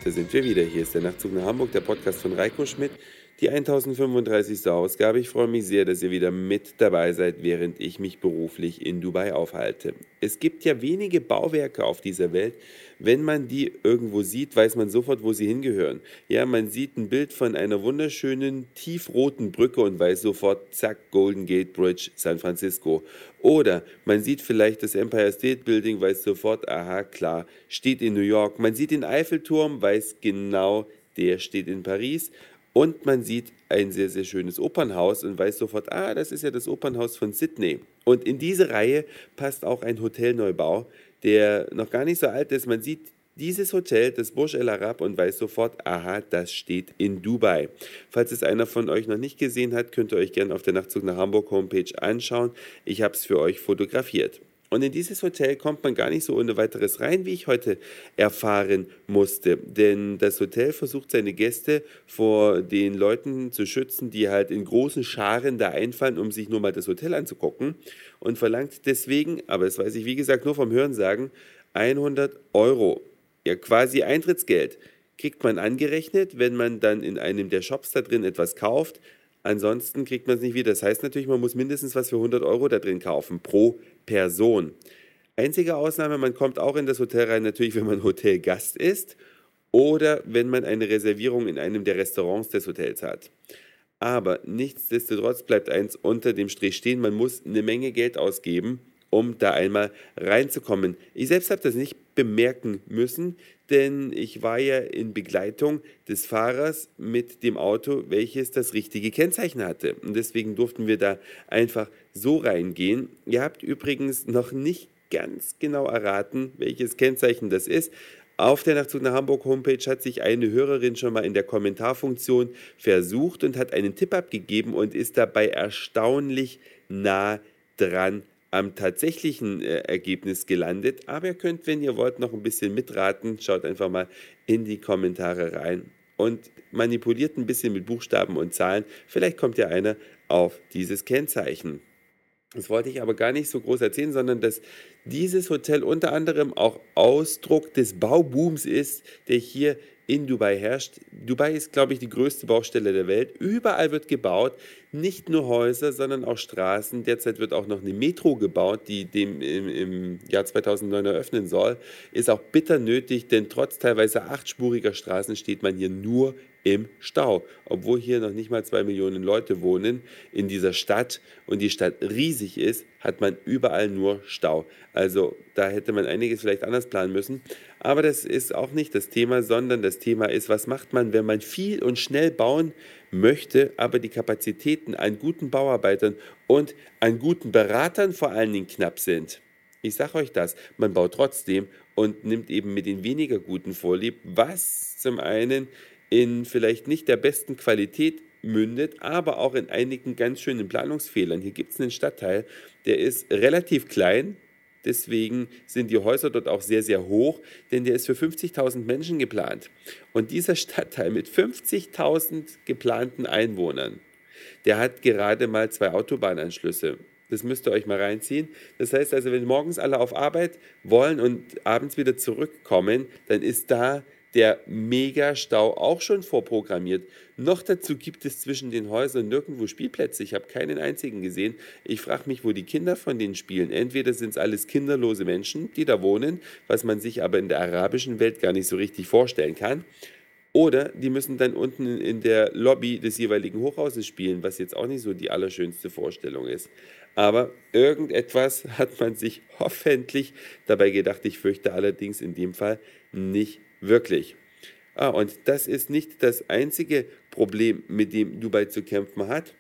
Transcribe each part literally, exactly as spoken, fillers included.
Da sind wir wieder. Hier ist der Nachtzug nach Hamburg, der Podcast von Reiko Schmidt, die tausendfünfunddreißigste Ausgabe. Ich freue mich sehr, dass ihr wieder mit dabei seid, während ich mich beruflich in Dubai aufhalte. Es gibt ja wenige Bauwerke auf dieser Welt. Wenn man die irgendwo sieht, weiß man sofort, wo sie hingehören. Ja, man sieht ein Bild von einer wunderschönen, tiefroten Brücke und weiß sofort, zack, Golden Gate Bridge, San Francisco. Oder man sieht vielleicht das Empire State Building, weiß sofort, aha, klar, steht in New York. Man sieht den Eiffelturm, weiß genau, der steht in Paris. Und man sieht ein sehr, sehr schönes Opernhaus und weiß sofort, ah, das ist ja das Opernhaus von Sydney. Und in diese Reihe passt auch ein Hotelneubau, der noch gar nicht so alt ist. Man sieht dieses Hotel, das Burj Al Arab, und weiß sofort, aha, das steht in Dubai. Falls es einer von euch noch nicht gesehen hat, könnt ihr euch gerne auf der Nachtzug nach Hamburg Homepage anschauen. Ich habe es für euch fotografiert. Und in dieses Hotel kommt man gar nicht so ohne weiteres rein, wie ich heute erfahren musste. Denn das Hotel versucht seine Gäste vor den Leuten zu schützen, die halt in großen Scharen da einfallen, um sich nur mal das Hotel anzugucken. Und verlangt deswegen, aber das weiß ich wie gesagt nur vom Hörensagen, hundert Euro. Ja, quasi Eintrittsgeld. Kriegt man angerechnet, wenn man dann in einem der Shops da drin etwas kauft. Ansonsten kriegt man es nicht wieder. Das heißt natürlich, man muss mindestens was für hundert Euro da drin kaufen, pro Person. Einzige Ausnahme, man kommt auch in das Hotel rein, natürlich, wenn man Hotelgast ist oder wenn man eine Reservierung in einem der Restaurants des Hotels hat. Aber nichtsdestotrotz bleibt eins unter dem Strich stehen, man muss eine Menge Geld ausgeben, um da einmal reinzukommen. Ich selbst habe das nicht bemerken müssen, denn ich war ja in Begleitung des Fahrers mit dem Auto, welches das richtige Kennzeichen hatte. Und deswegen durften wir da einfach so reingehen. Ihr habt übrigens noch nicht ganz genau erraten, welches Kennzeichen das ist. Auf der Nachtzug nach Hamburg Homepage hat sich eine Hörerin schon mal in der Kommentarfunktion versucht und hat einen Tipp abgegeben und ist dabei erstaunlich nah dran am tatsächlichen äh, Ergebnis gelandet. Aber ihr könnt, wenn ihr wollt, noch ein bisschen mitraten. Schaut einfach mal in die Kommentare rein und manipuliert ein bisschen mit Buchstaben und Zahlen. Vielleicht kommt ja einer auf dieses Kennzeichen. Das wollte ich aber gar nicht so groß erzählen, sondern dass dieses Hotel unter anderem auch Ausdruck des Baubooms ist, der hier in Dubai herrscht. Dubai ist, glaube ich, die größte Baustelle der Welt. Überall wird gebaut, nicht nur Häuser, sondern auch Straßen. Derzeit wird auch noch eine Metro gebaut, die dem im, im Jahr zweitausendneun eröffnen soll. Ist auch bitter nötig, denn trotz teilweise achtspuriger Straßen steht man hier nur im Stau, obwohl hier noch nicht mal zwei Millionen Leute wohnen in dieser Stadt und die Stadt riesig ist, hat man überall nur Stau. Also da hätte man einiges vielleicht anders planen müssen, aber das ist auch nicht das Thema, sondern das Thema ist, was macht man, wenn man viel und schnell bauen möchte, aber die Kapazitäten an guten Bauarbeitern und an guten Beratern vor allen Dingen knapp sind. Ich sage euch das, man baut trotzdem und nimmt eben mit den weniger guten vorlieb, was zum einen in vielleicht nicht der besten Qualität mündet, aber auch in einigen ganz schönen Planungsfehlern. Hier gibt es einen Stadtteil, der ist relativ klein, deswegen sind die Häuser dort auch sehr, sehr hoch, denn der ist für fünfzigtausend Menschen geplant. Und dieser Stadtteil mit fünfzigtausend geplanten Einwohnern, der hat gerade mal zwei Autobahnanschlüsse. Das müsst ihr euch mal reinziehen. Das heißt also, wenn morgens alle auf Arbeit wollen und abends wieder zurückkommen, dann ist da der Megastau auch schon vorprogrammiert. Noch dazu gibt es zwischen den Häusern nirgendwo Spielplätze. Ich habe keinen einzigen gesehen. Ich frage mich, wo die Kinder von denen spielen. Entweder sind es alles kinderlose Menschen, die da wohnen, was man sich aber in der arabischen Welt gar nicht so richtig vorstellen kann. Oder die müssen dann unten in der Lobby des jeweiligen Hochhauses spielen, was jetzt auch nicht so die allerschönste Vorstellung ist. Aber irgendetwas hat man sich hoffentlich dabei gedacht. Ich fürchte allerdings in dem Fall nicht wirklich. Ah, und das ist nicht das einzige Problem, mit dem Dubai zu kämpfen hat,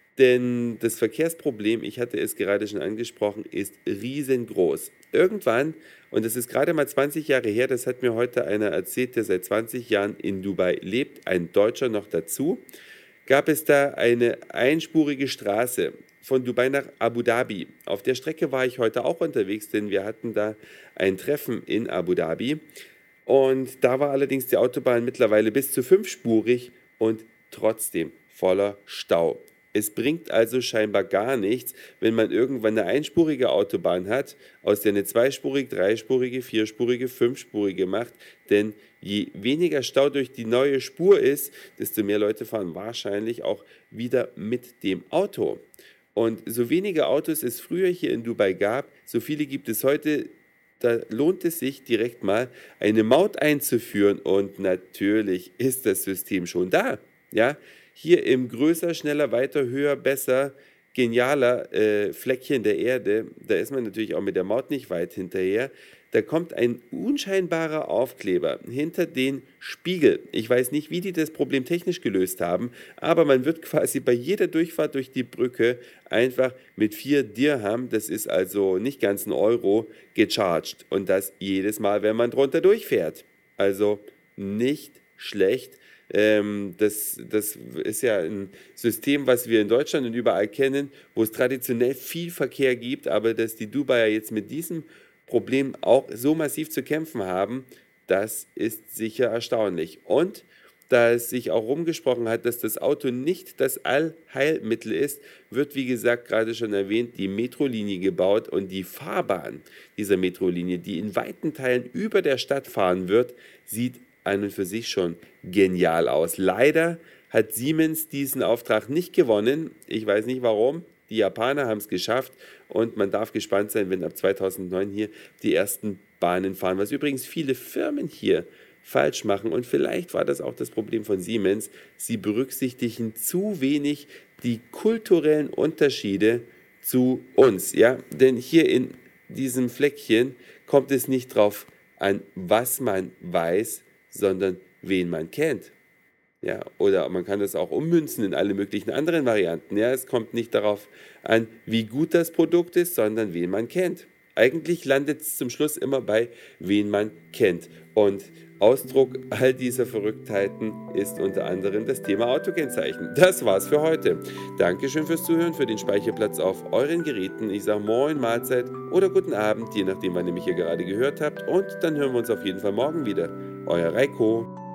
denn das Verkehrsproblem, ich hatte es gerade schon angesprochen, ist riesengroß. Irgendwann, und das ist gerade mal zwanzig Jahre her, das hat mir heute einer erzählt, der seit zwanzig Jahren in Dubai lebt, ein Deutscher noch dazu, gab es da eine einspurige Straße von Dubai nach Abu Dhabi. Auf der Strecke war ich heute auch unterwegs, denn wir hatten da ein Treffen in Abu Dhabi. Und da war allerdings die Autobahn mittlerweile bis zu fünfspurig und trotzdem voller Stau. Es bringt also scheinbar gar nichts, wenn man irgendwann eine einspurige Autobahn hat, aus der eine zweispurige, dreispurige, vierspurige, fünfspurige macht, denn je weniger Stau durch die neue Spur ist, desto mehr Leute fahren wahrscheinlich auch wieder mit dem Auto. Und so wenige Autos es früher hier in Dubai gab, so viele gibt es heute. Da lohnt es sich direkt mal eine Maut einzuführen und natürlich ist das System schon da. Ja, hier im größer, schneller, weiter, höher, besser, genialer äh, Fleckchen der Erde, da ist man natürlich auch mit der Maut nicht weit hinterher. Da kommt ein unscheinbarer Aufkleber hinter den Spiegel. Ich weiß nicht, wie die das Problem technisch gelöst haben, aber man wird quasi bei jeder Durchfahrt durch die Brücke einfach mit vier Dirham, das ist also nicht ganz ein Euro, gecharged. Und das jedes Mal, wenn man drunter durchfährt. Also nicht schlecht. Ähm, das, das ist ja ein System, was wir in Deutschland und überall kennen, wo es traditionell viel Verkehr gibt, aber dass die Dubaier jetzt mit diesem Problem auch so massiv zu kämpfen haben, das ist sicher erstaunlich. Und da es sich auch rumgesprochen hat, dass das Auto nicht das Allheilmittel ist, wird, wie gesagt, gerade schon erwähnt, die Metrolinie gebaut und die Fahrbahn dieser Metrolinie, die in weiten Teilen über der Stadt fahren wird, sieht an und für sich schon genial aus. Leider hat Siemens diesen Auftrag nicht gewonnen. Ich weiß nicht warum. Die Japaner haben es geschafft und man darf gespannt sein, wenn ab zweitausendneun hier die ersten Bahnen fahren, was übrigens viele Firmen hier falsch machen. Und vielleicht war das auch das Problem von Siemens. Sie berücksichtigen zu wenig die kulturellen Unterschiede zu uns. Ja? Denn hier in diesem Fleckchen kommt es nicht drauf an, was man weiß, sondern wen man kennt. Ja, oder man kann das auch ummünzen in alle möglichen anderen Varianten. Ja, es kommt nicht darauf an, wie gut das Produkt ist, sondern wen man kennt. Eigentlich landet es zum Schluss immer bei, wen man kennt. Und Ausdruck all dieser Verrücktheiten ist unter anderem das Thema Autokennzeichen. Das war's für heute. Dankeschön fürs Zuhören, für den Speicherplatz auf euren Geräten. Ich sage Moin, Mahlzeit oder guten Abend, je nachdem, wann ihr mich hier gerade gehört habt. Und dann hören wir uns auf jeden Fall morgen wieder. Euer Reiko.